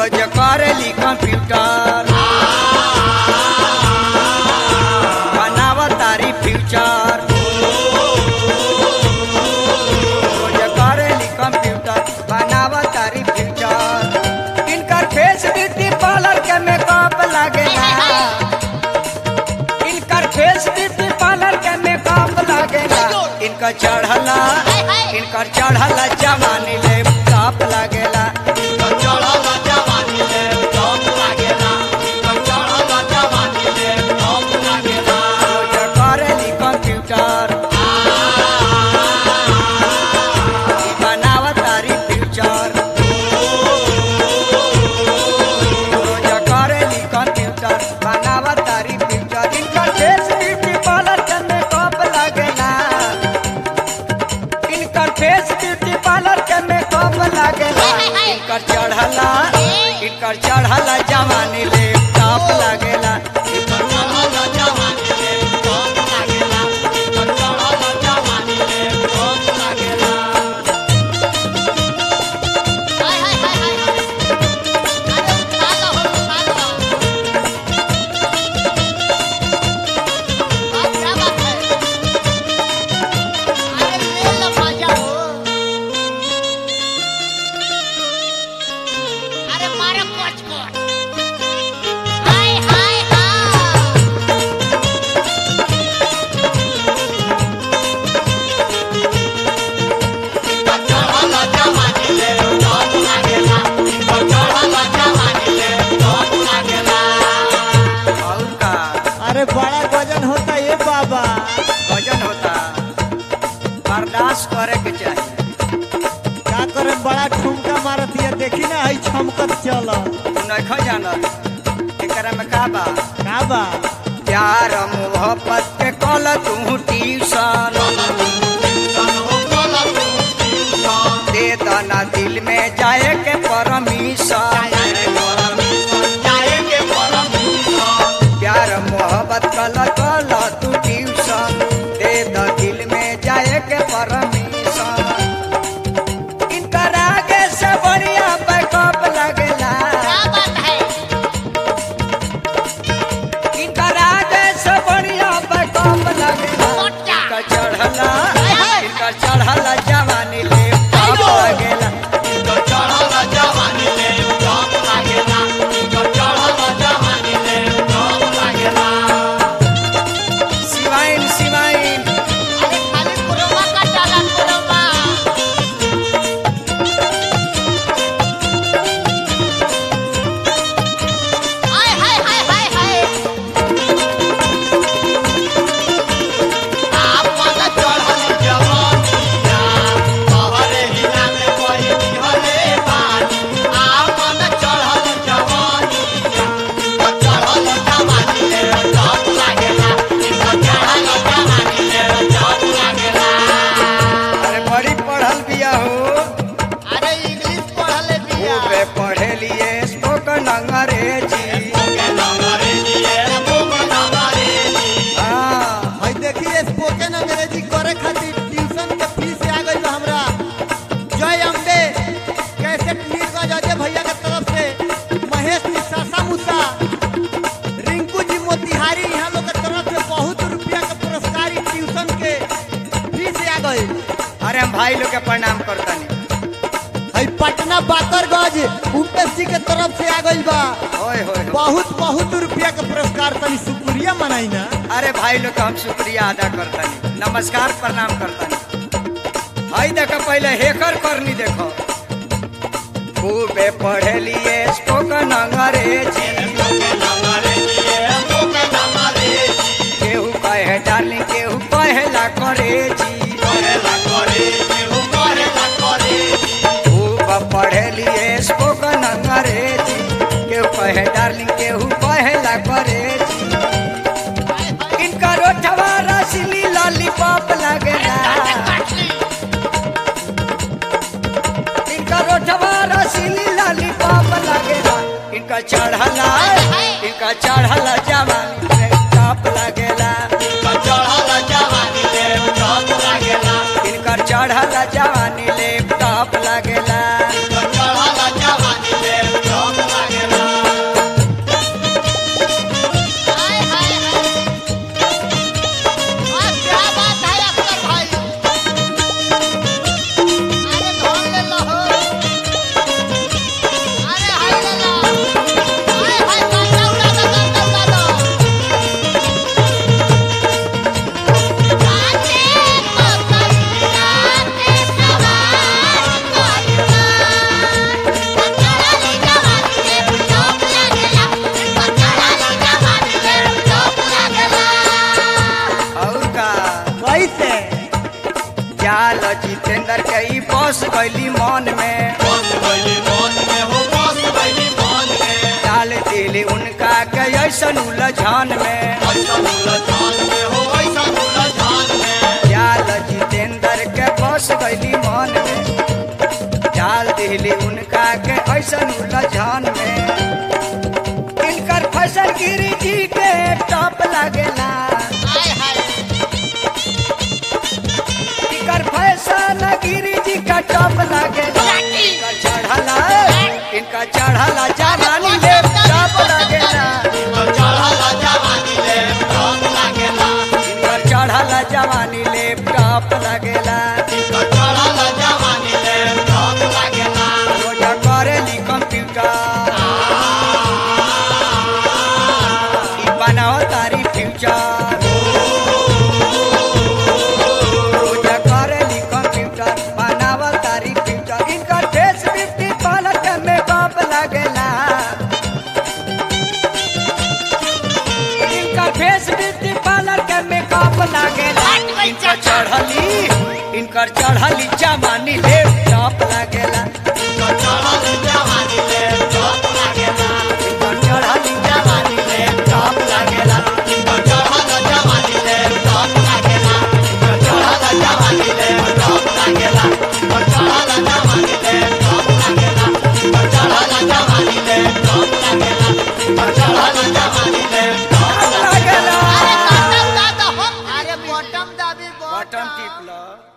रोज करेली कंप्यूटर बनावा तारी फ्यूचर रोज करेली कंप्यूटर बनावा तारी फ्यूचर इनकर फेस ब्यूटी पार्लर के मेकअप लागेला इनकर फेस ब्यूटी पार्लर के मेकअप लागेला इनका चढ़ला जवानी ले टॉप लागेला करेली कंप्यूटर बनावा तारी फ्यूचर रोज करेली कंप्यूटर बनावा तारी फ्यूचर इनकर फेस ब्यूटी पार्लर के मेकअप लागेला इनकर फेस ब्यूटी पार्लर के मेकअप लागेला इनकर चढ़ला जवानी ले टॉप लागेला बड़ा वजन होता ये बाबा वजन होता बर्दाश्त करे के चाहिए का करे बड़ा ठुमका मारत है देखी ना हई छमकत चल तू नहीं जानत एकरा में का बा प्यार मोहब्बत के कल तू ट्यूशन दे दना दिल में जाए के परमिशन प्यार मोहब्बत कल तू ट्यूशन दे द दिल में जाए के परमिशन इनकर आगे से बढ़िया बैकअप लगेला इनकर आगे से बढ़िया बैकअप लगेला इनकर चढ़ला जवानी ले टॉप लगेला अरे हम भाई लोग के प्रणाम करतानी पटना बाकरगंज यूपीएससी के तरफ से आ गई बा बहुत रुपया के पुरस्कार तनी शुक्रिया मनाई ना अरे भाई लोग हम शुक्रिया अदा करतानी नमस्कार प्रणाम करतानी हाई देखो पहले हेकर करनी देखो खूबे पढ़े लिए स्पोकन अंग्रेजी केहू कहे डार्लिंग केहू कहेला करेजी खूब पढ़े लिए स्पोकन अंग्रेजी केहू कहे डार्लिंग केहू कहेला करेजी इनका रोठवा रसली लॉलीपॉप लगेला इनका रोठवा रसली लॉलीपॉप लगेला इनका चढ़ला जवानी ले टॉप लगेला इनका चढ़ला जवानी ले टॉप लगेला ऐसन उलझान में जाल जितेंद्र के बस गईली मन में डाल दिली उनका के ऐसन उलझान में इनकर फसल गिरी जी के टॉप लागेला इनकर फसल गिरी जी का टॉप लागेला इनका चढ़ला जवानी ले टॉप लागेला इनकर चढ़ला जवानी ले टॉप लागेला रोजा करेली कंप्यूटर बनाओ तारी फ्यूचर रोजा करेली कंप्यूटर बनाओ तारी फ्यूचर इनकर फेस 50 पालक में बाप लागेला इनकर फेस 50 पालक में बाप लागेला इनकर चढ़ली जवानी ले टॉप लागेला इनकर चढ़ली जवानी ले टॉप लागेला अरे बॉटम दाबी बटन टिप लो।